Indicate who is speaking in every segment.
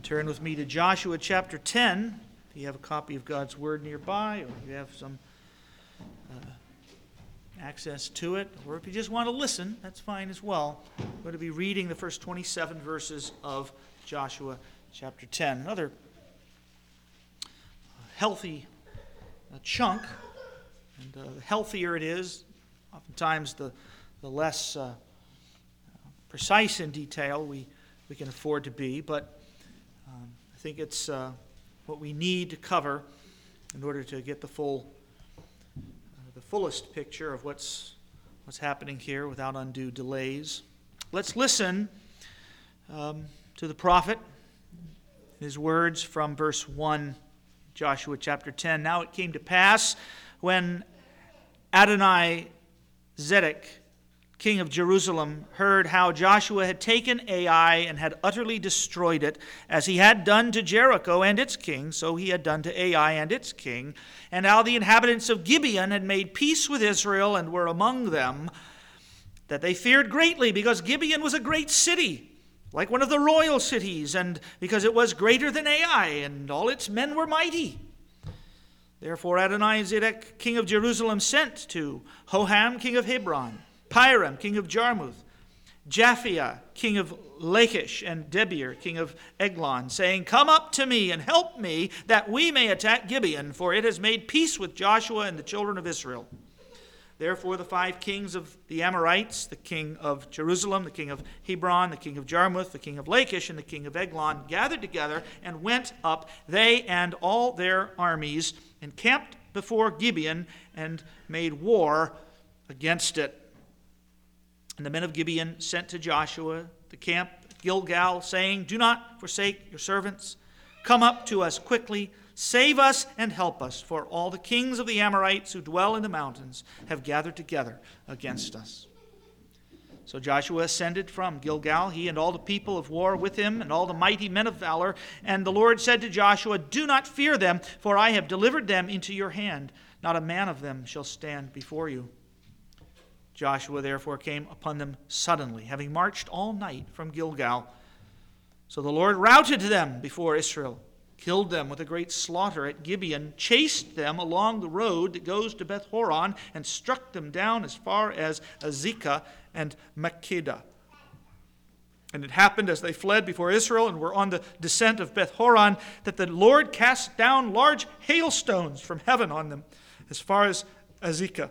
Speaker 1: Turn with me to Joshua chapter 10. If you have a copy of God's Word nearby, or you have some access to it, or if you just want to listen, that's fine as well. I'm going to be reading the first 27 verses of Joshua chapter 10. Another healthy chunk, and the healthier it is, oftentimes the less precise in detail we can afford to be, but I think it's what we need to cover in order to get the fullest picture of what's happening here without undue delays. Let's listen to the prophet, his words from verse 1, Joshua chapter 10. Now it came to pass when Adoni-Zedek, king of Jerusalem, heard how Joshua had taken Ai and had utterly destroyed it, as he had done to Jericho and its king, so he had done to Ai and its king, and how the inhabitants of Gibeon had made peace with Israel and were among them, that they feared greatly, because Gibeon was a great city, like one of the royal cities, and because it was greater than Ai, and all its men were mighty. Therefore Adoni-Zedek, king of Jerusalem, sent to Hoham, king of Hebron, Piram, king of Jarmuth, Japhia, king of Lachish, and Debir, king of Eglon, saying, Come up to me and help me, that we may attack Gibeon, for it has made peace with Joshua and the children of Israel. Therefore the 5 kings of the Amorites, the king of Jerusalem, the king of Hebron, the king of Jarmuth, the king of Lachish, and the king of Eglon, gathered together and went up, they and all their armies, and camped before Gibeon, and made war against it. And the men of Gibeon sent to Joshua the camp at Gilgal, saying, Do not forsake your servants. Come up to us quickly. Save us and help us, for all the kings of the Amorites who dwell in the mountains have gathered together against us. So Joshua ascended from Gilgal, he and all the people of war with him, and all the mighty men of valor. And the Lord said to Joshua, Do not fear them, for I have delivered them into your hand. Not a man of them shall stand before you. Joshua therefore came upon them suddenly, having marched all night from Gilgal. So the Lord routed them before Israel, killed them with a great slaughter at Gibeon, chased them along the road that goes to Beth Horon, and struck them down as far as Azekah and Makkedah. And it happened as they fled before Israel and were on the descent of Beth Horon, that the Lord cast down large hailstones from heaven on them as far as Azekah.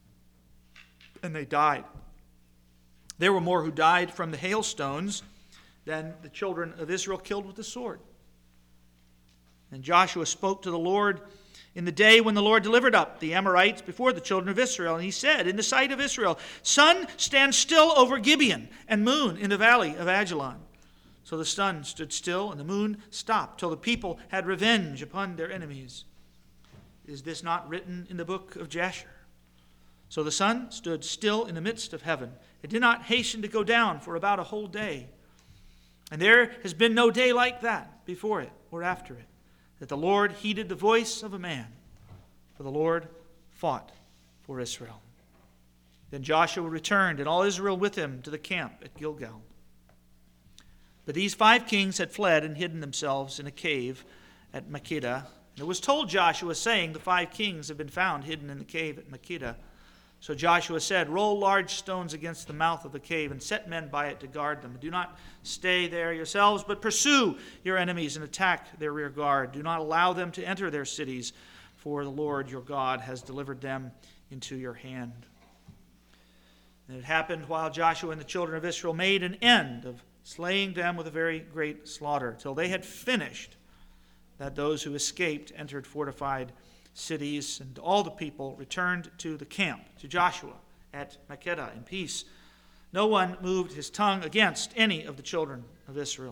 Speaker 1: And they died. There were more who died from the hailstones than the children of Israel killed with the sword. And Joshua spoke to the Lord in the day when the Lord delivered up the Amorites before the children of Israel. And he said, in the sight of Israel, Sun, stand still over Gibeon, and moon in the valley of Ajalon. So the sun stood still, and the moon stopped, till the people had revenge upon their enemies. Is this not written in the book of Jasher? So the sun stood still in the midst of heaven. It did not hasten to go down for about a whole day. And there has been no day like that before it or after it, that the Lord heeded the voice of a man, for the Lord fought for Israel. Then Joshua returned, and all Israel with him, to the camp at Gilgal. But these 5 kings had fled and hidden themselves in a cave at Makkedah. And it was told Joshua, saying, The 5 kings have been found hidden in the cave at Makkedah. So Joshua said, Roll large stones against the mouth of the cave, and set men by it to guard them. Do not stay there yourselves, but pursue your enemies and attack their rear guard. Do not allow them to enter their cities, for the Lord your God has delivered them into your hand. And it happened while Joshua and the children of Israel made an end of slaying them with a very great slaughter, till they had finished, that those who escaped entered fortified cities, and all the people returned to the camp, to Joshua at Makkedah in peace. No one moved his tongue against any of the children of Israel.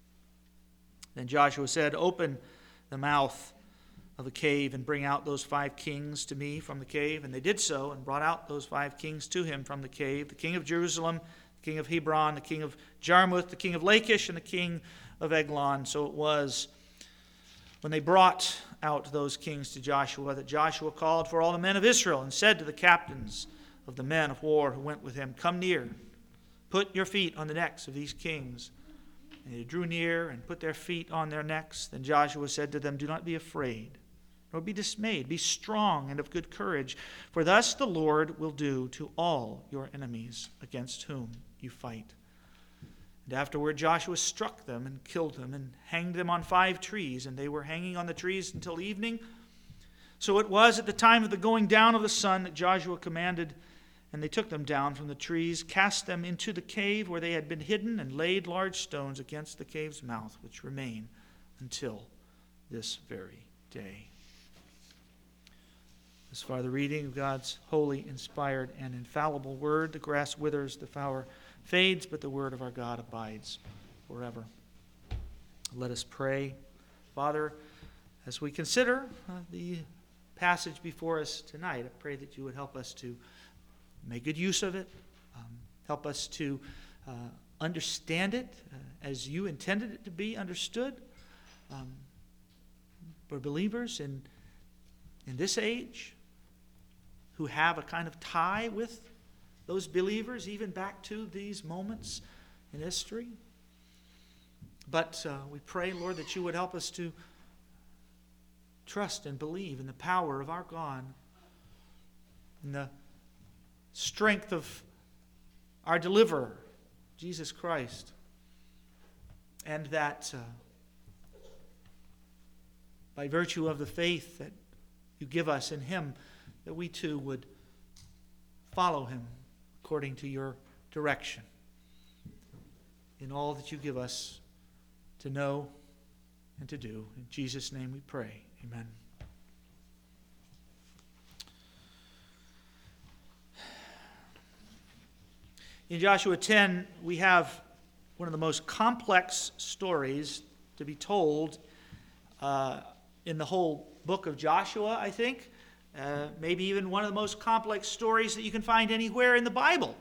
Speaker 1: Then Joshua said, Open the mouth of the cave and bring out those 5 kings to me from the cave. And they did so, and brought out those 5 kings to him from the cave, the king of Jerusalem, the king of Hebron, the king of Jarmuth, the king of Lachish, and the king of Eglon. So it was when they brought out those kings to Joshua that Joshua called for all the men of Israel and said to the captains of the men of war who went with him, Come near, put your feet on the necks of these kings, And they drew near and put their feet on their necks. Then Joshua said to them, "Do not be afraid, nor be dismayed. Be strong and of good courage, for thus the Lord will do to all your enemies against whom you fight." And afterward Joshua struck them and killed them and hanged them on 5 trees, and they were hanging on the trees until evening. So it was at the time of the going down of the sun that Joshua commanded, and they took them down from the trees, cast them into the cave where they had been hidden, and laid large stones against the cave's mouth, which remain until this very day. As far the reading of God's holy, inspired, and infallible word, the grass withers, the flower fades, but the word of our God abides forever. Let us pray. Father, as we consider the passage before us tonight, I pray that you would help us to make good use of it. Help us to understand it as you intended it to be understood. For believers in this age who have a kind of tie with those believers, even back to these moments in history. But we pray, Lord, that you would help us to trust and believe in the power of our God, in the strength of our deliverer, Jesus Christ, and that by virtue of the faith that you give us in him, that we too would follow him according to your direction in all that you give us to know and to do. In Jesus' name we pray. Amen. In Joshua 10, we have one of the most complex stories to be told in the whole book of Joshua, I think. Maybe even one of the most complex stories that you can find anywhere in the Bible.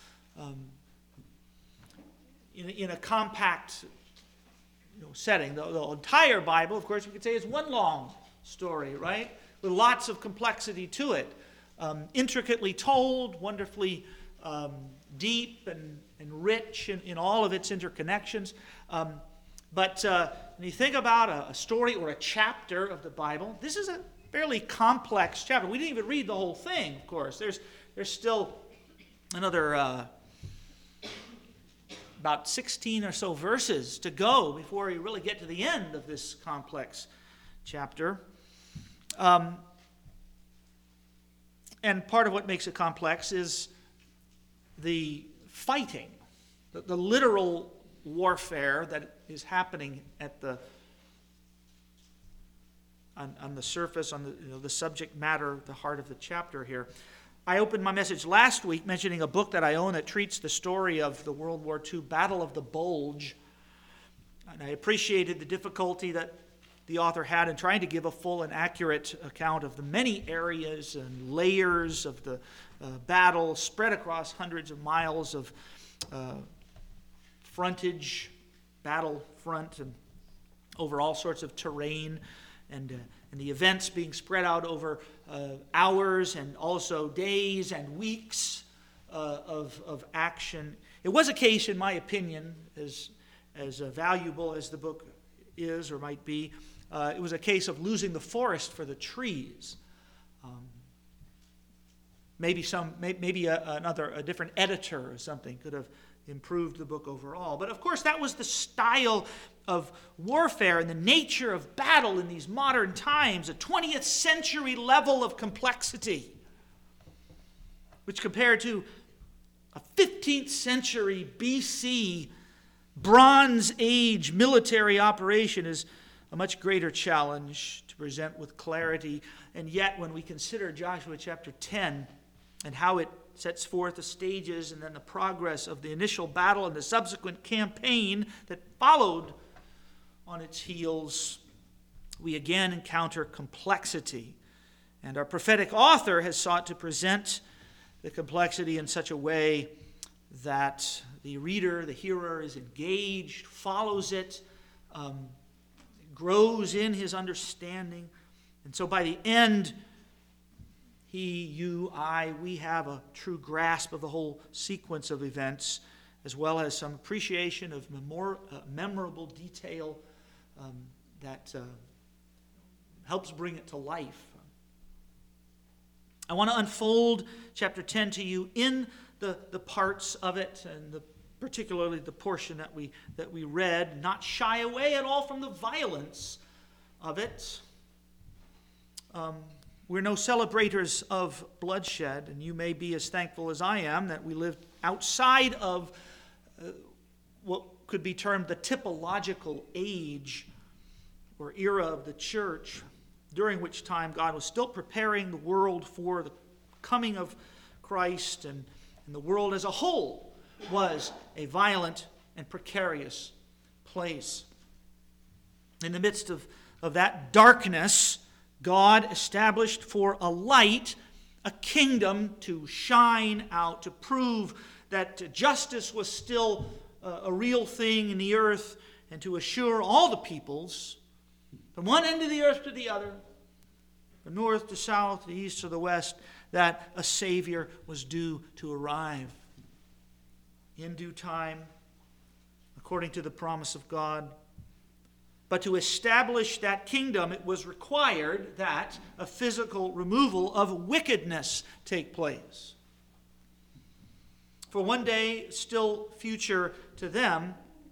Speaker 1: In a compact setting. The entire Bible, of course, we could say is one long story, right? With lots of complexity to it. Intricately told, wonderfully deep and rich in all of its interconnections. But when you think about a story or a chapter of the Bible, this is a fairly complex chapter. We didn't even read the whole thing, of course. There's still another about 16 or so verses to go before we really get to the end of this complex chapter. And part of what makes it complex is the fighting, the literal warfare that is happening at on the surface, on the subject matter, the heart of the chapter here. I opened my message last week mentioning a book that I own that treats the story of the World War II Battle of the Bulge. And I appreciated the difficulty that the author had in trying to give a full and accurate account of the many areas and layers of the battle spread across hundreds of miles of frontage, battle front, and over all sorts of terrain, and the events being spread out over hours and also days and weeks of action. It was a case, in my opinion, as valuable as the book is or might be, it was a case of losing the forest for the trees. Maybe a different editor or something could have improved the book overall. But of course, that was the style of warfare and the nature of battle in these modern times, a 20th century level of complexity, which compared to a 15th century BC Bronze Age military operation is a much greater challenge to present with clarity. And yet, when we consider Joshua chapter 10 and how it sets forth the stages and then the progress of the initial battle and the subsequent campaign that followed on its heels, we again encounter complexity. And our prophetic author has sought to present the complexity in such a way that the reader, the hearer, is engaged, follows it, grows in his understanding. And so by the end, he, you, I, we have a true grasp of the whole sequence of events as well as some appreciation of memorable detail that helps bring it to life. I want to unfold chapter 10 to you in the parts of it, and particularly the portion that we read, not shy away at all from the violence of it. We're no celebrators of bloodshed, and you may be as thankful as I am that we live outside of what could be termed the typological age or era of the church, during which time God was still preparing the world for the coming of Christ, and the world as a whole was a violent and precarious place. In the midst of that darkness, God established for a light a kingdom to shine out, to prove that justice was still a real thing in the earth, and to assure all the peoples, from one end of the earth to the other, the north to south, the east to the west, that a Savior was due to arrive in due time, according to the promise of God. But to establish that kingdom, it was required that a physical removal of wickedness take place. For one day, still future to them,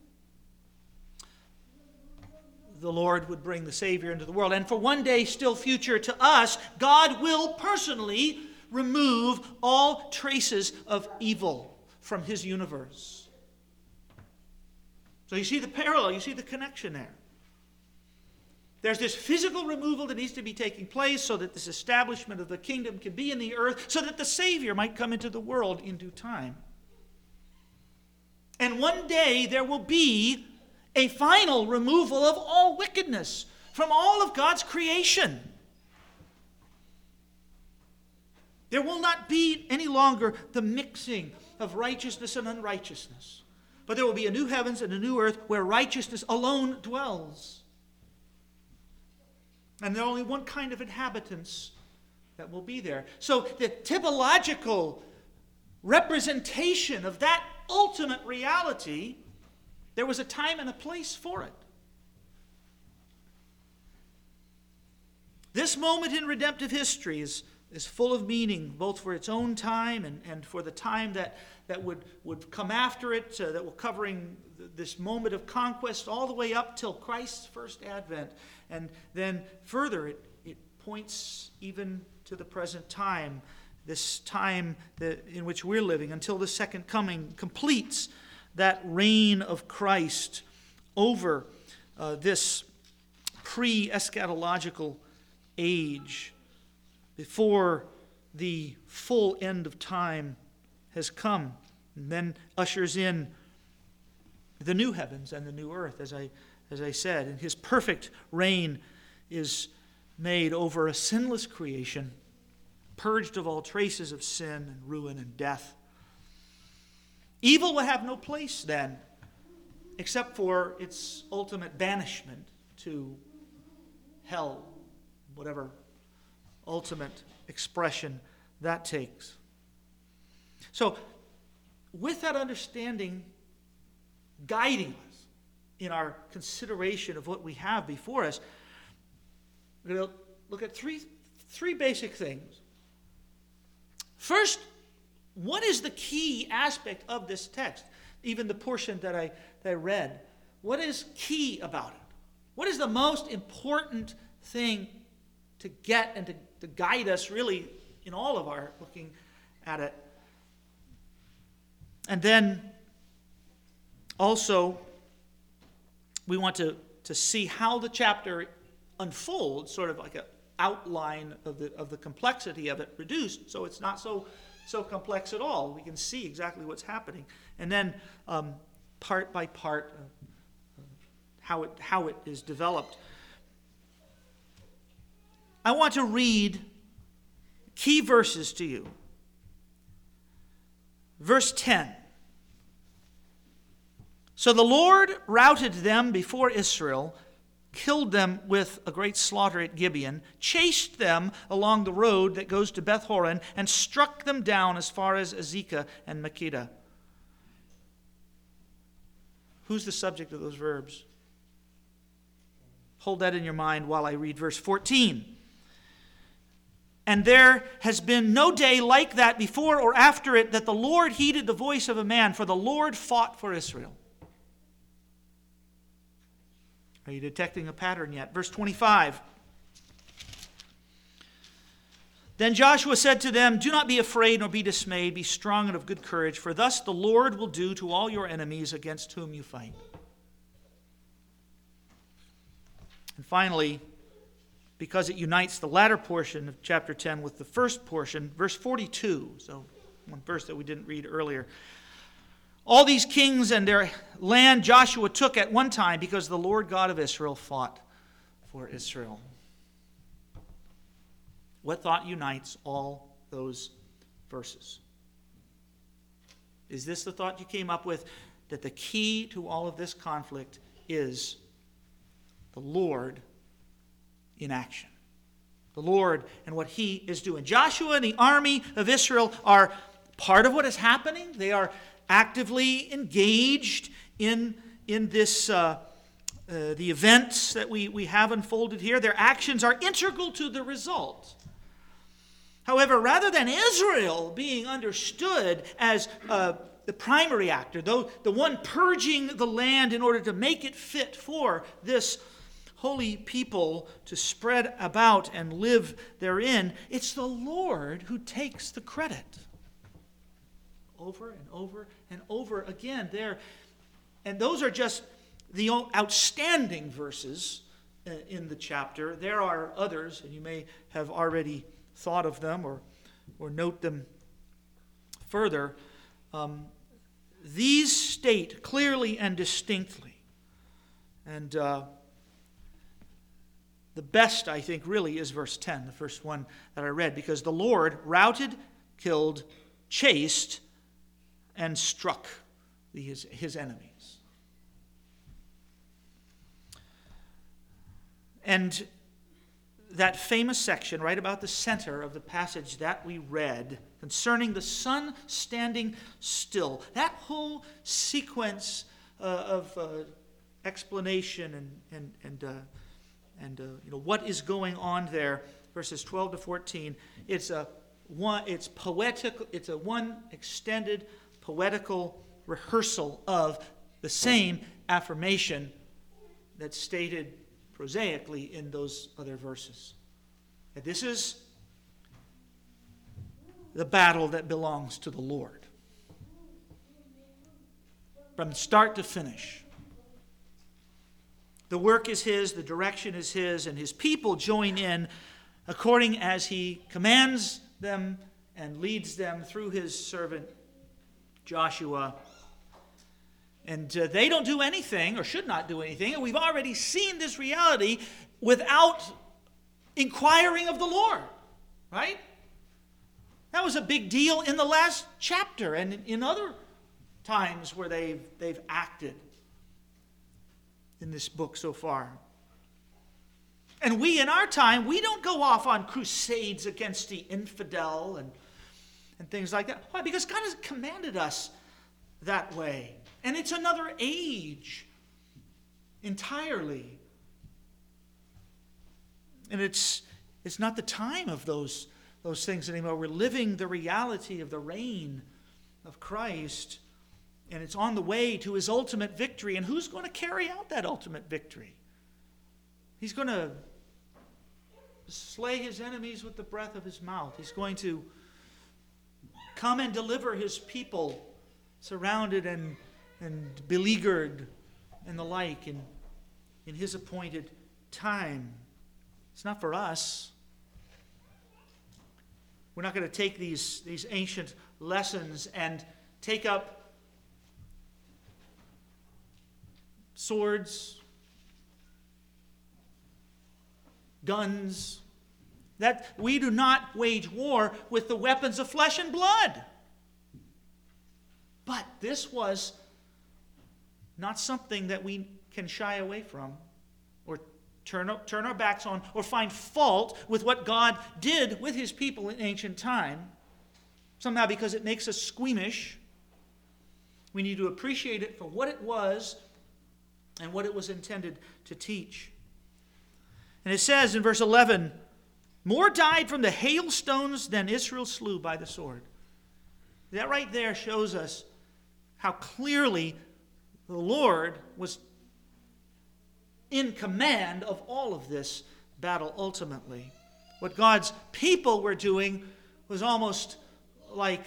Speaker 1: the Lord would bring the Savior into the world. And for one day, still future to us, God will personally remove all traces of evil from his universe. So you see the parallel, you see the connection there. There's this physical removal that needs to be taking place so that this establishment of the kingdom can be in the earth, so that the Savior might come into the world in due time. And one day there will be a final removal of all wickedness from all of God's creation. There will not be any longer the mixing of righteousness and unrighteousness, but there will be a new heavens and a new earth where righteousness alone dwells. And there are only one kind of inhabitants that will be there. So the typological representation of that ultimate reality, there was a time and a place for it. This moment in redemptive history is full of meaning, both for its own time and for the time that would come after it, that will covering this moment of conquest all the way up till Christ's first advent. And then further, it points even to the present time, this time in which we're living, until the second coming completes that reign of Christ over this pre-eschatological age, before the full end of time has come, and then ushers in the new heavens and the new earth, as I said. And his perfect reign is made over a sinless creation, purged of all traces of sin and ruin and death. Evil will have no place then, except for its ultimate banishment to hell, whatever ultimate expression that takes. So, with that understanding guiding us in our consideration of what we have before us, we're going to look at three basic things. First, what is the key aspect of this text? Even the portion that I read. What is key about it? What is the most important thing to get and to guide us really in all of our looking at it? And then also, we want to see how the chapter unfolds, sort of like an outline of the complexity of it reduced, so it's not so complex at all. We can see exactly what's happening. And then part by part, how it is developed. I want to read key verses to you. Verse 10. So the Lord routed them before Israel, killed them with a great slaughter at Gibeon, chased them along the road that goes to Beth-horon, and struck them down as far as Azekah and Makkedah. Who's the subject of those verbs? Hold that in your mind while I read verse 14. And there has been no day like that before or after it, that the Lord heeded the voice of a man, for the Lord fought for Israel. Are you detecting a pattern yet? Verse 25. Then Joshua said to them, do not be afraid nor be dismayed. Be strong and of good courage, for thus the Lord will do to all your enemies against whom you fight. And finally, because it unites the latter portion of chapter 10 with the first portion, verse 42, so one verse that we didn't read earlier. All these kings and their land Joshua took at one time because the Lord God of Israel fought for Israel. What thought unites all those verses? Is this the thought you came up with? That the key to all of this conflict is the Lord in action. The Lord and what He is doing. Joshua and the army of Israel are part of what is happening. They are actively engaged in this the events that we have unfolded here. Their actions are integral to the result. However, rather than Israel being understood as the primary actor, though the one purging the land in order to make it fit for this holy people to spread about and live therein, it's the Lord who takes the credit. Over and over and over again there. And those are just the outstanding verses in the chapter. There are others, and you may have already thought of them or note them further. These state clearly and distinctly. And the best, I think, really is verse 10, the first one that I read, because the Lord routed, killed, chased, and struck his enemies. And that famous section right about the center of the passage that we read concerning the sun standing still, that whole sequence of explanation and what is going on there, verses 12 to 14, it's poetical. It's a one extended poetical rehearsal of the same affirmation that's stated prosaically in those other verses. And this is the battle that belongs to the Lord, from start to finish. The work is His, the direction is His, and His people join in according as He commands them and leads them through His servant Joshua. And they don't do anything, or should not do anything, and we've already seen this reality, without inquiring of the Lord, right? That was a big deal in the last chapter and in other times where they've acted in this book so far. And we, in our time, we don't go off on crusades against the infidel and things like that. Why? Because God has commanded us that way. And it's another age entirely. And it's not the time of those things anymore. We're living the reality of the reign of Christ. And it's on the way to His ultimate victory. And who's going to carry out that ultimate victory? He's going to slay His enemies with the breath of His mouth. He's going to come and deliver His people surrounded and beleaguered and the like in His appointed time. It's not for us. We're not going to take these ancient lessons and take up swords, guns. That we do not wage war with the weapons of flesh and blood. But this was not something that we can shy away from or turn our backs on or find fault with what God did with His people in ancient time. Somehow because it makes us squeamish. We need to appreciate it for what it was and what it was intended to teach. And it says in verse 11, more died from the hailstones than Israel slew by the sword. That right there shows us how clearly the Lord was in command of all of this battle ultimately. What God's people were doing was almost like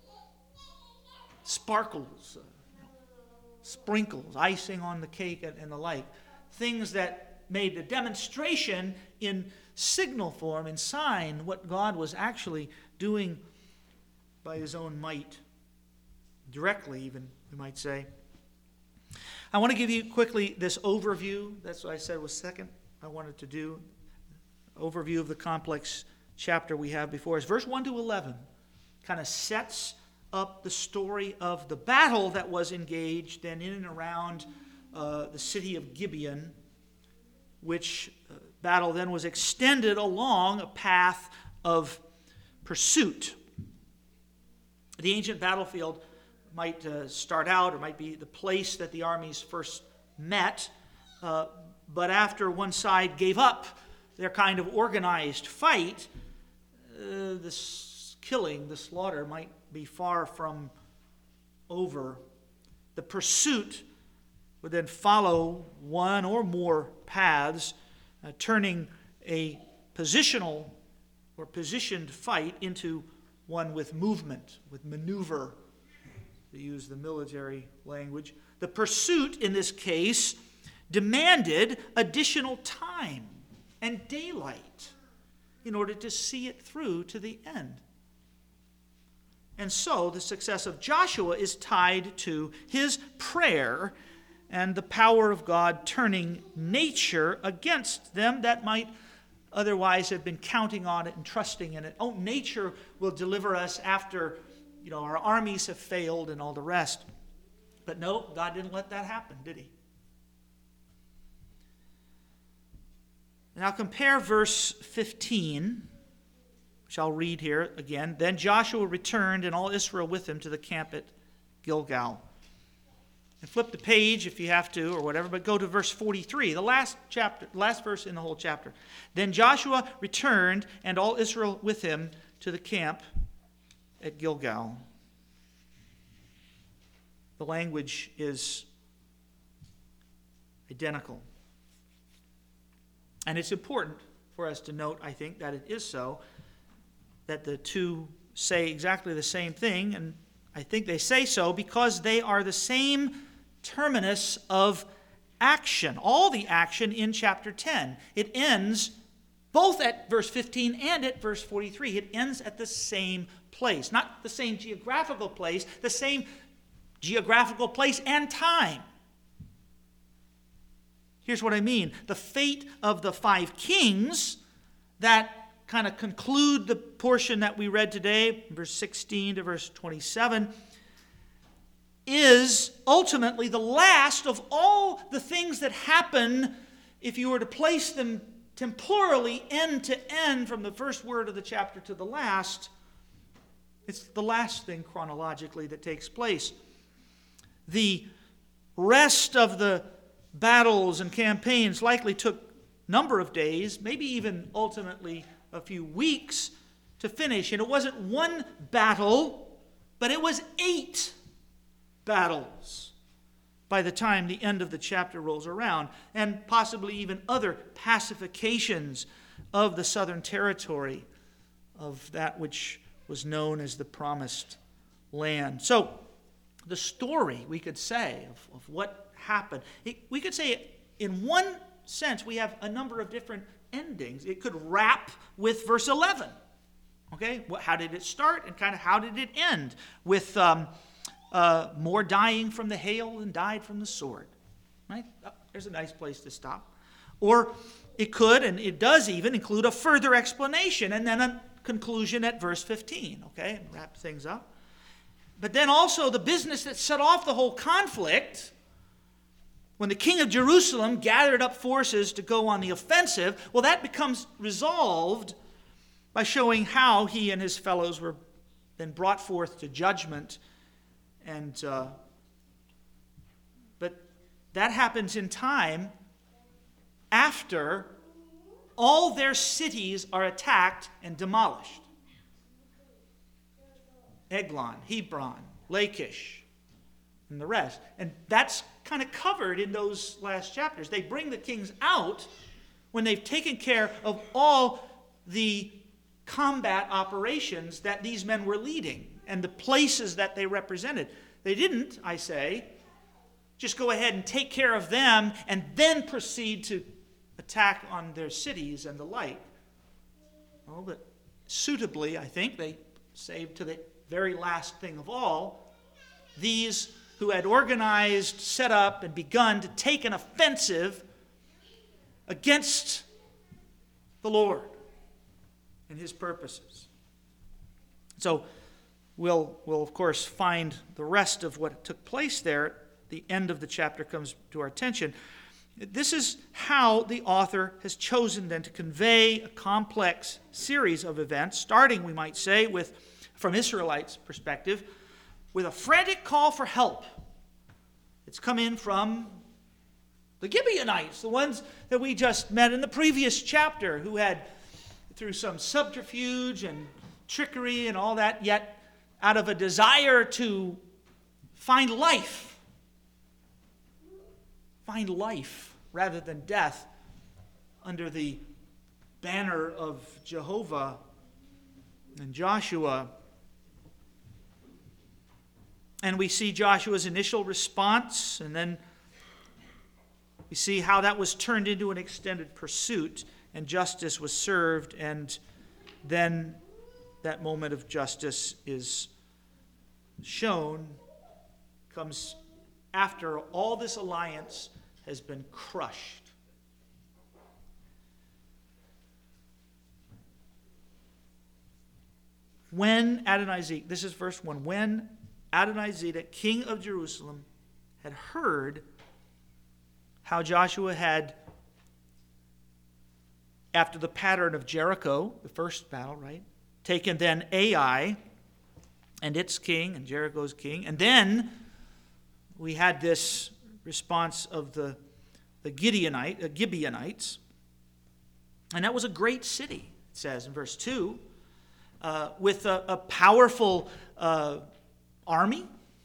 Speaker 1: sparkles, sprinkles, icing on the cake and the like. Things that made a demonstration in signal form, in sign, what God was actually doing by his own might. Directly even, we might say. I want to give you quickly this overview. That's what I said was second I wanted to do. Overview of the complex chapter we have before us. Verse 1 to 11 kind of sets up the story of the battle that was engaged then in and around the city of Gibeon, which battle then was extended along a path of pursuit. The ancient battlefield might start out, or might be the place that the armies first met, but after one side gave up their kind of organized fight, this killing, the slaughter, might be far from over. The pursuit would then follow one or more paths, turning a positional or positioned fight into one with movement, with maneuver, to use the military language. The pursuit in this case demanded additional time and daylight in order to see it through to the end. And so the success of Joshua is tied to his prayer and the power of God turning nature against them that might otherwise have been counting on it and trusting in it. Oh, nature will deliver us after, our armies have failed and all the rest. But no, God didn't let that happen, did he? Now compare verse 15, which I'll read here again. Then Joshua returned and all Israel with him to the camp at Gilgal. And flip the page if you have to or whatever, but go to verse 43, the last verse in the whole chapter. Then Joshua returned and all Israel with him to the camp at Gilgal. The language is identical. And it's important for us to note, I think, that it is so, that the two say exactly the same thing, and I think they say so because they are the same terminus of action, all the action in chapter 10. It ends both at verse 15 and at verse 43. It ends at the same place. Not the same geographical place, the same geographical place and time. Here's what I mean. The fate of the 5 kings that kind of conclude the portion that we read today, verse 16 to verse 27, is ultimately the last of all the things that happen if you were to place them temporally end to end from the first word of the chapter to the last. It's the last thing chronologically that takes place. The rest of the battles and campaigns likely took a number of days, maybe even ultimately a few weeks to finish. And it wasn't one battle, but it was 8 battles by the time the end of the chapter rolls around, and possibly even other pacifications of the southern territory of that which was known as the Promised Land. So the story, we could say, of what happened, we could say in one sense we have a number of different endings. It could wrap with verse 11. Okay, how did it start and kind of how did it end? With more dying from the hail than died from the sword. Right? There's a nice place to stop. Or it could, and it does even, include a further explanation and then a conclusion at verse 15. Okay, and wrap things up. But then also the business that set off the whole conflict, when the king of Jerusalem gathered up forces to go on the offensive, well, that becomes resolved by showing how he and his fellows were then brought forth to judgment. And but that happens in time after all their cities are attacked and demolished. Eglon, Hebron, Lachish, and the rest. And that's kind of covered in those last chapters. They bring the kings out when they've taken care of all the combat operations that these men were leading and the places that they represented. They didn't, I say, just go ahead and take care of them and then proceed to attack on their cities and the like. Well, but suitably, I think, they saved to the very last thing of all, these who had organized, set up, and begun to take an offensive against the Lord and his purposes. So we'll of course find the rest of what took place there at the end of the chapter comes to our attention. This is how the author has chosen then to convey a complex series of events, starting, we might say, with, from Israelites' perspective, with a frantic call for help. It's come in from the Gibeonites, the ones that we just met in the previous chapter, who had, through some subterfuge and trickery and all that, yet out of a desire to find life rather than death under the banner of Jehovah and Joshua. And we see Joshua's initial response, and then we see how that was turned into an extended pursuit, and justice was served, and then that moment of justice is shown, comes after all this alliance has been crushed. When Adonizedek, this is verse 1, when Adonizedek, king of Jerusalem, had heard how Joshua had, after the pattern of Jericho, the first battle, right, taken then Ai and its king and Jericho's king, and then we had this response of the Gibeonites, and that was a great city, it says in verse 2, with a powerful army.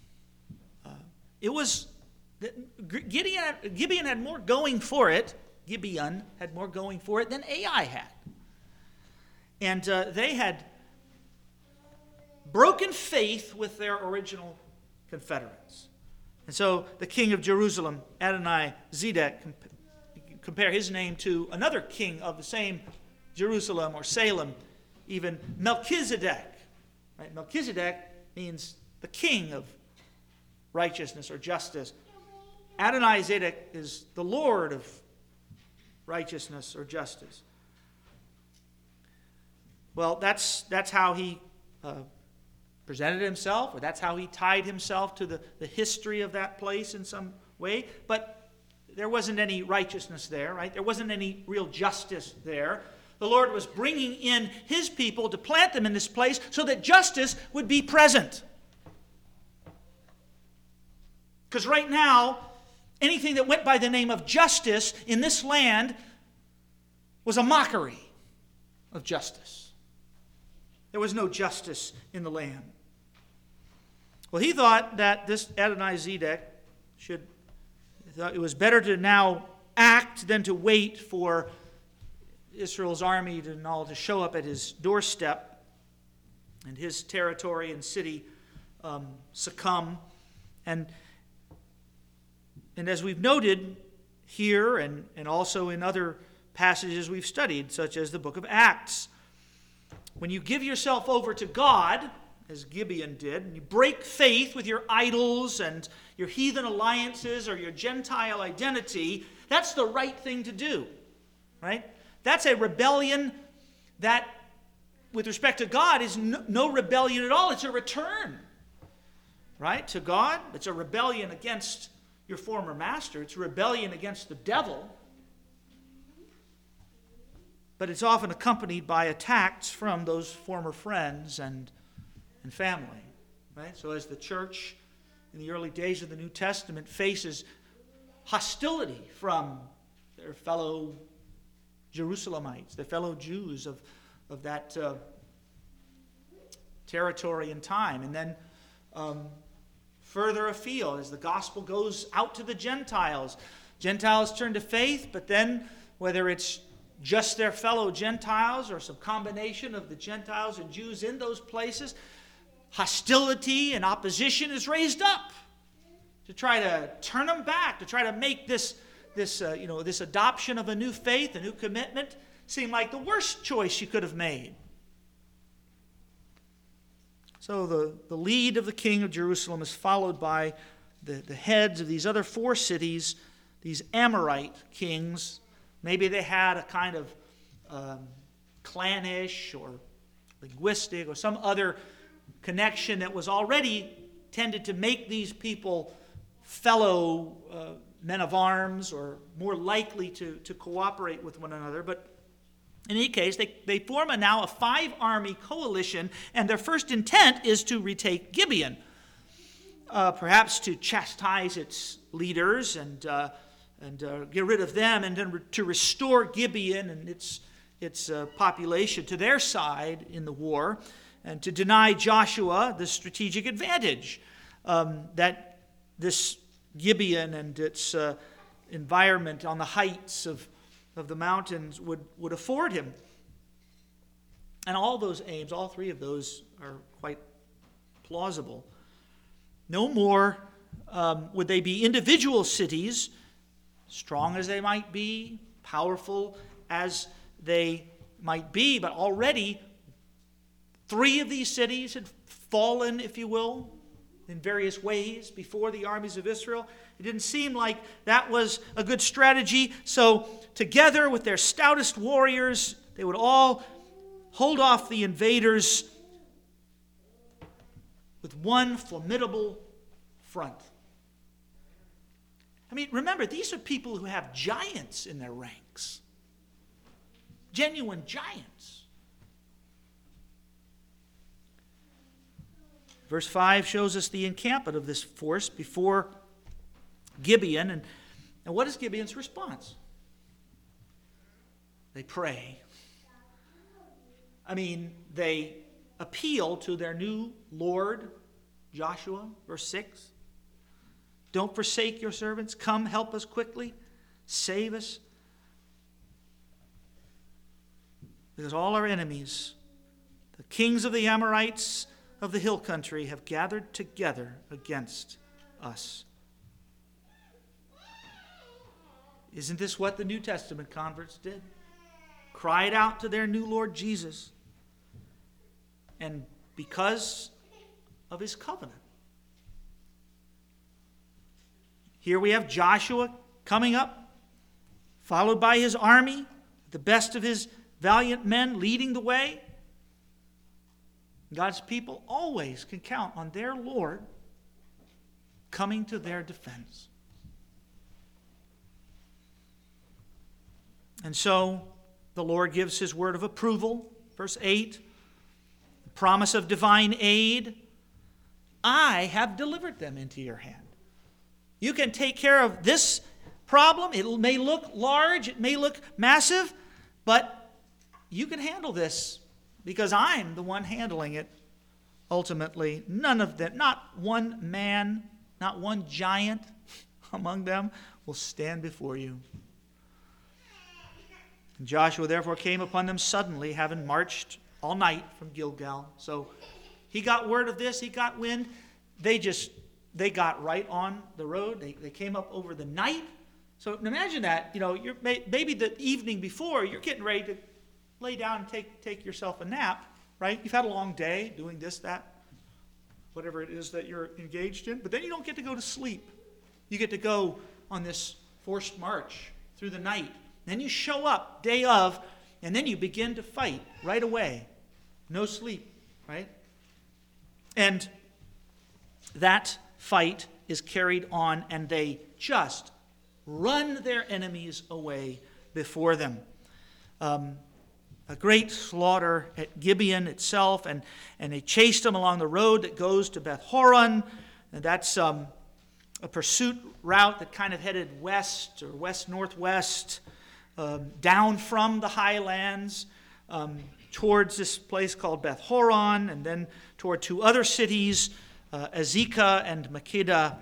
Speaker 1: Gibeon had more going for it. Gibeon had more going for it than Ai had. And they had broken faith with their original confederates. And so the king of Jerusalem, Adonizedek, compare his name to another king of the same Jerusalem or Salem, even Melchizedek. Right? Melchizedek means the king of righteousness or justice. Adonizedek is the Lord of righteousness or justice. Well, that's how he presented himself, or that's how he tied himself to the history of that place in some way. But there wasn't any righteousness there, right? There wasn't any real justice there. The Lord was bringing in his people to plant them in this place so that justice would be present. Because right now, anything that went by the name of justice in this land was a mockery of justice. There was no justice in the land. Well, he thought that this Adonizedek thought it was better to now act than to wait for Israel's army to show up at his doorstep and his territory and city succumb. And as we've noted here and also in other passages we've studied, such as the book of Acts, when you give yourself over to God, as Gibeon did, and you break faith with your idols and your heathen alliances or your Gentile identity, that's the right thing to do, right? That's a rebellion that, with respect to God, is no rebellion at all. It's a return, right, to God. It's a rebellion against your former master. It's a rebellion against the devil. But it's often accompanied by attacks from those former friends and family, right? So as the church in the early days of the New Testament faces hostility from their fellow Jerusalemites, their fellow Jews of that territory and time. And then further afield, as the gospel goes out to the Gentiles, Gentiles turn to faith, but then whether it's just their fellow Gentiles or some combination of the Gentiles and Jews in those places, hostility and opposition is raised up to try to turn them back, to try to make this adoption of a new faith, a new commitment, seem like the worst choice you could have made. So the lead of the king of Jerusalem is followed by the heads of these other 4 cities, these Amorite kings. Maybe they had a kind of clannish or linguistic or some other connection that was already tended to make these people fellow men of arms or more likely to cooperate with one another. But in any case, they form now a 5-army coalition, and their first intent is to retake Gibeon, perhaps to chastise its leaders and get rid of them, and then to restore Gibeon and its population to their side in the war, and to deny Joshua the strategic advantage that this Gibeon and its environment on the heights of the mountains would afford him. And all those aims, all 3 of those, are quite plausible. No more would they be individual cities, strong as they might be, powerful as they might be, but already 3 of these cities had fallen, if you will, in various ways before the armies of Israel. It didn't seem like that was a good strategy. So together with their stoutest warriors, they would all hold off the invaders with one formidable front. I mean, remember, these are people who have giants in their ranks. Genuine giants. Verse 5 shows us the encampment of this force before Gibeon. And what is Gibeon's response? They pray. I mean, they appeal to their new Lord, Joshua, verse 6. Don't forsake your servants. Come, help us quickly. Save us. Because all our enemies, the kings of the Amorites of the hill country, have gathered together against us. Isn't this what the New Testament converts did? Cried out to their new Lord Jesus. And because of his covenant. Here we have Joshua coming up, followed by his army, the best of his valiant men leading the way. God's people always can count on their Lord coming to their defense. And so the Lord gives his word of approval. Verse 8, the promise of divine aid. I have delivered them into your hand. You can take care of this problem. It may look large, it may look massive, but you can handle this because I'm the one handling it. Ultimately, none of them, not one man, not one giant among them will stand before you. And Joshua therefore came upon them suddenly, having marched all night from Gilgal. So he got word of this, he got wind. They got right on the road. They came up over the night. So imagine that, you're maybe the evening before, you're getting ready to lay down and take yourself a nap, right? You've had a long day doing this, that, whatever it is that you're engaged in. But then you don't get to go to sleep. You get to go on this forced march through the night. Then you show up day of, and then you begin to fight right away. No sleep, right? And that fight is carried on, and they just run their enemies away before them. A great slaughter at Gibeon itself, and they chased them along the road that goes to Beth Horon, and that's a pursuit route that kind of headed west or west-northwest, down from the highlands towards this place called Beth Horon, and then toward two other cities, Azekah and Makkedah.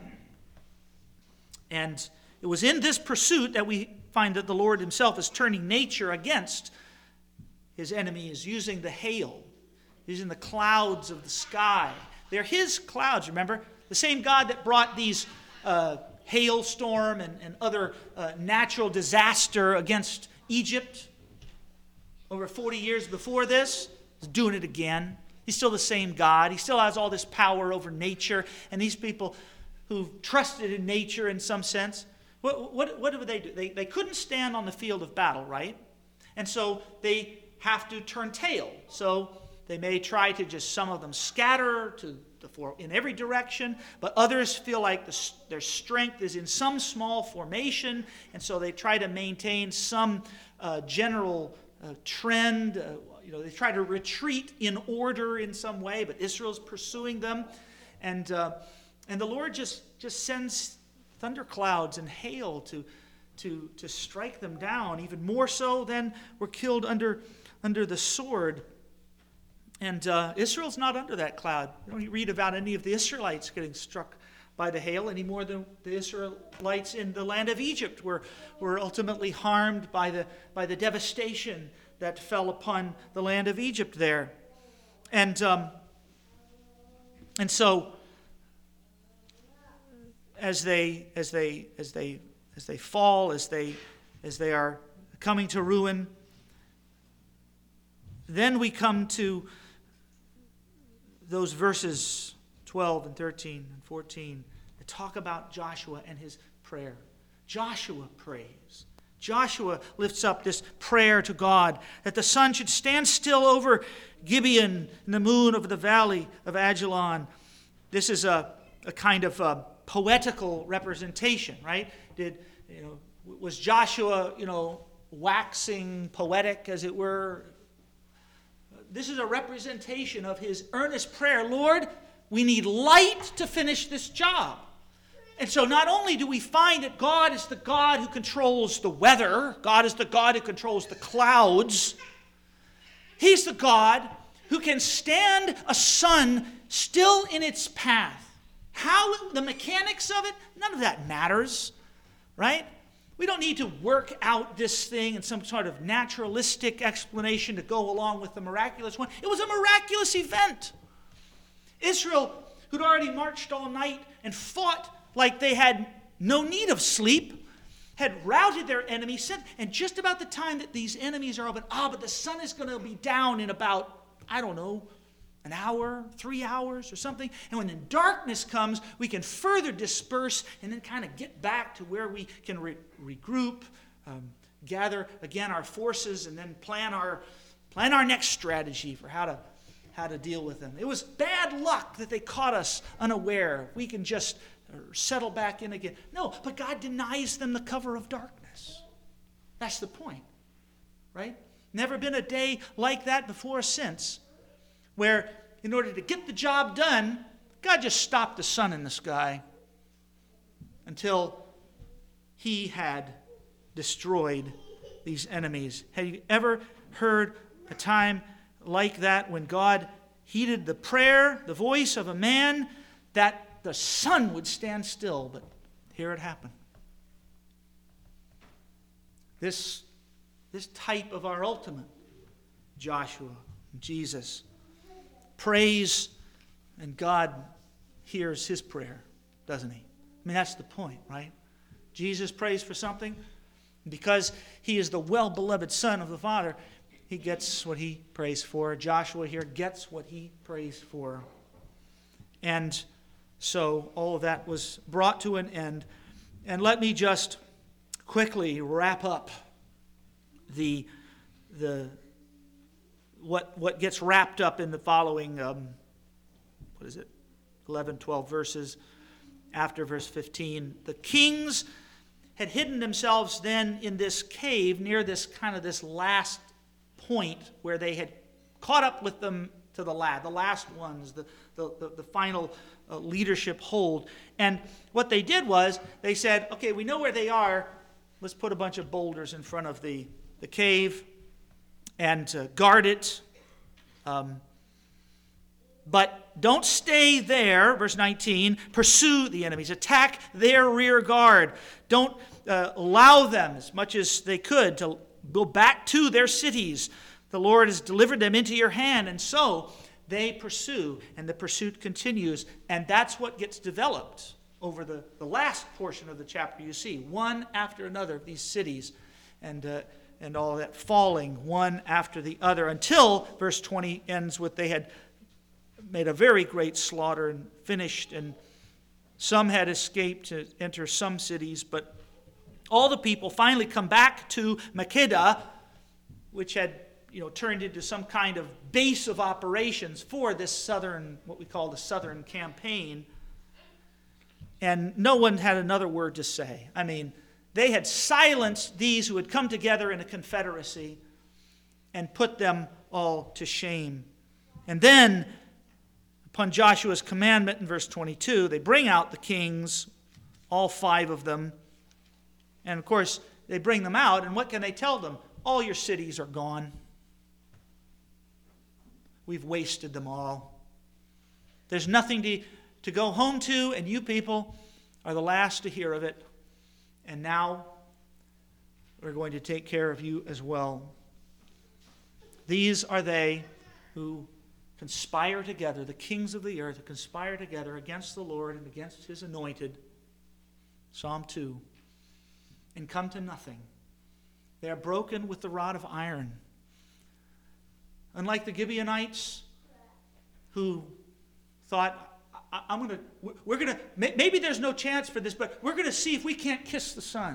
Speaker 1: And it was in this pursuit that we find that the Lord himself is turning nature against his enemies, using the hail, using the clouds of the sky. They're his clouds, remember? The same God that brought these hailstorm and other natural disaster against Egypt over 40 years before this is doing it again. He's still the same God. He still has all this power over nature. And these people who trusted in nature in some sense, what do they do? They couldn't stand on the field of battle, right? And so they have to turn tail. So they may try to just, some of them scatter in every direction, but others feel like their strength is in some small formation, and so they try to maintain some general trend. They try to retreat in order in some way, but Israel's pursuing them, and the Lord just sends thunderclouds and hail to strike them down, even more so than were killed under the sword. And Israel's not under that cloud. You don't read about any of the Israelites getting struck by the hail any more than the Israelites in the land of Egypt were ultimately harmed by the devastation that fell upon the land of Egypt there. And so as they fall, as they are coming to ruin, then we come to those verses 12 and 13 and 14 that talk about Joshua and his prayer. Joshua prays. Joshua lifts up this prayer to God that the sun should stand still over Gibeon and the moon over the valley of Ajalon. This is a kind of poetical representation, right? Was Joshua, waxing poetic, as it were? This is a representation of his earnest prayer. Lord, we need light to finish this job. And so not only do we find that God is the God who controls the weather, God is the God who controls the clouds, he's the God who can stand a sun still in its path. How, the mechanics of it, none of that matters, right? We don't need to work out this thing in some sort of naturalistic explanation to go along with the miraculous one. It was a miraculous event. Israel, who'd already marched all night and fought like they had no need of sleep, had routed their enemies, and just about the time that these enemies are open, but the sun is going to be down in about, an hour, 3 hours or something. And when the darkness comes, we can further disperse and then kind of get back to where we can regroup, gather again our forces, and then plan our next strategy for how to deal with them. It was bad luck that they caught us unaware. We can just settle back in again. No, but God denies them the cover of darkness. That's the point, right? Never been a day like that before or since, where in order to get the job done, God just stopped the sun in the sky until he had destroyed these enemies. Have you ever heard a time like that when God heeded the prayer, the voice of a man, that the sun would stand still? But here it happened. This type of our ultimate Joshua, Jesus, prays, and God hears his prayer, doesn't he? I mean, that's the point, right? Jesus prays for something. Because he is the well-beloved Son of the Father, he gets what he prays for. Joshua here gets what he prays for. And so all of that was brought to an end. And let me just quickly wrap up what gets wrapped up in the following 11, 12 verses after verse 15. The kings had hidden themselves then in this cave near this last point where they had caught up with them to to the last ones, the final leadership hold. And what they did was they said, okay, we know where they are. Let's put a bunch of boulders in front of the cave and guard it. But don't stay there, verse 19. Pursue the enemies. Attack their rear guard. Don't allow them, as much as they could, to go back to their cities. The Lord has delivered them into your hand. And so they pursue, and the pursuit continues. And that's what gets developed over the last portion of the chapter. You see, one after another of these cities and all that falling one after the other, until verse 20 ends with they had made a very great slaughter and finished, and some had escaped to enter some cities, but all the people finally come back to Makkedah, which had turned into some kind of base of operations for this southern, what we call the southern campaign. And no one had another word to say. I mean, they had silenced these who had come together in a confederacy and put them all to shame. And then, upon Joshua's commandment in verse 22, they bring out the kings, all 5 of them. And of course, they bring them out, and what can they tell them? All your cities are gone. We've wasted them all. There's nothing to go home to, and you people are the last to hear of it. And now we're going to take care of you as well. These are they who conspire together, the kings of the earth, who conspire together against the Lord and against his anointed. Psalm 2. And come to nothing. They are broken with the rod of iron. Unlike the Gibeonites, who thought, maybe there's no chance for this, but we're going to see if we can't kiss the sun.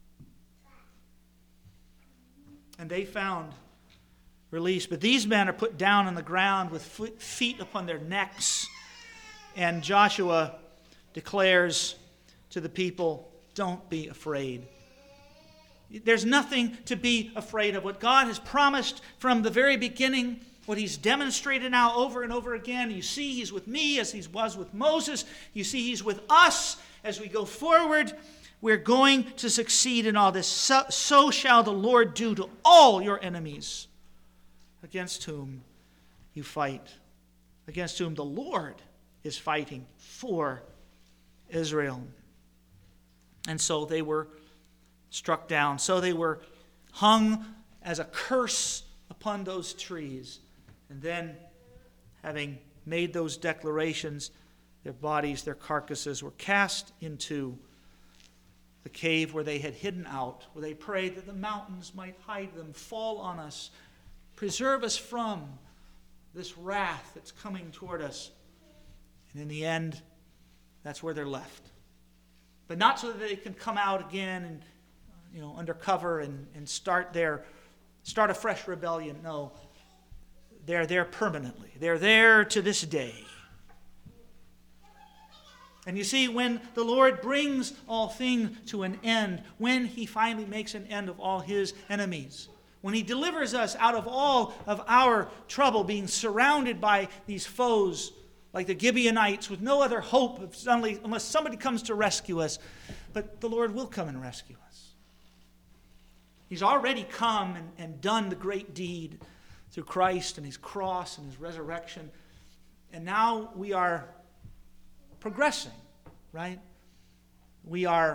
Speaker 1: And they found release. But these men are put down on the ground with feet upon their necks. And Joshua declares to the people, don't be afraid. There's nothing to be afraid of. What God has promised from the very beginning, what he's demonstrated now over and over again. You see he's with me as he was with Moses. You see he's with us as we go forward. We're going to succeed in all this. So shall the Lord do to all your enemies against whom you fight, against whom the Lord is fighting for Israel. And so they were struck down. So they were hung as a curse upon those trees. And then, having made those declarations, their bodies, their carcasses were cast into the cave where they had hidden out, where they prayed that the mountains might hide them, fall on us, preserve us from this wrath that's coming toward us. And in the end, that's where they're left. But not so that they can come out again and under cover and start a fresh rebellion. No, they're there permanently. They're there to this day. And you see, when the Lord brings all things to an end, when he finally makes an end of all his enemies, when he delivers us out of all of our trouble, being surrounded by these foes like the Gibeonites with no other hope unless somebody comes to rescue us, but the Lord will come and rescue us. He's already come and done the great deed through Christ and his cross and his resurrection. And now we are progressing, right? We are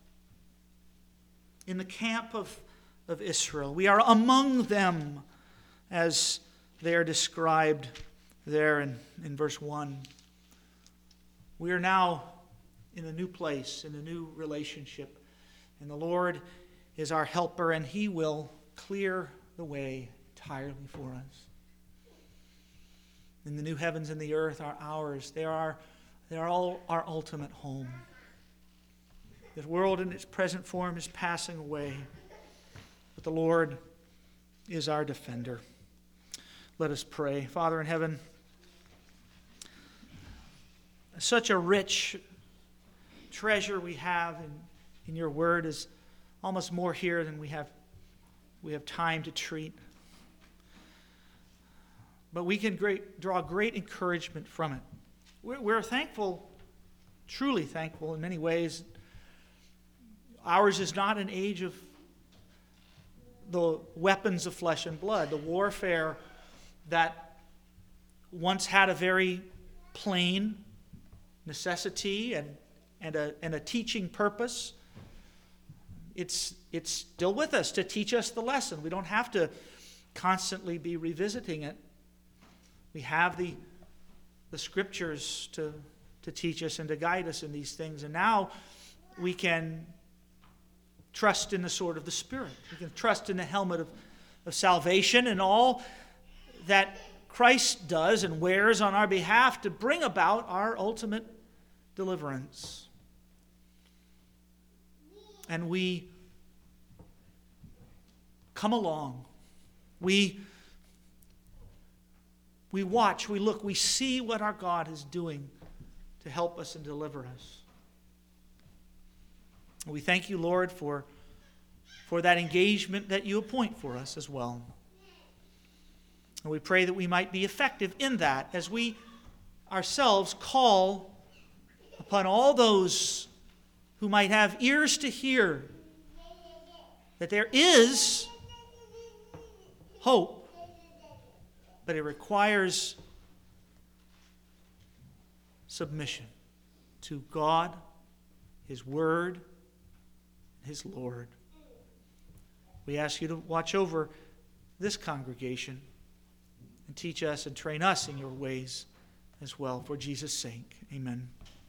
Speaker 1: in the camp of Israel. We are among them as they are described there in verse 1. We are now in a new place, in a new relationship. And the Lord is our helper, and he will clear the way entirely for us. And the new heavens and the earth are ours. They are all our ultimate home. This world in its present form is passing away, but the Lord is our defender. Let us pray. Father in heaven, such a rich treasure we have in your word is almost more here than we have time to treat. but we can draw great encouragement from it. We're thankful, truly thankful in many ways. Ours is not an age of the weapons of flesh and blood, the warfare that once had a very plain necessity and a teaching purpose. It's still with us to teach us the lesson. We don't have to constantly be revisiting it. We have the scriptures to teach us and to guide us in these things. And now we can trust in the sword of the Spirit. We can trust in the helmet of salvation and all that Christ does and wears on our behalf to bring about our ultimate deliverance. And we come along. We watch, we look, we see what our God is doing to help us and deliver us. We thank you, Lord, for that engagement that you appoint for us as well. And we pray that we might be effective in that as we ourselves call upon all those who might have ears to hear that there is hope, but it requires submission to God, His Word, His Lord. We ask you to watch over this congregation and teach us and train us in your ways as well, for Jesus' sake. Amen.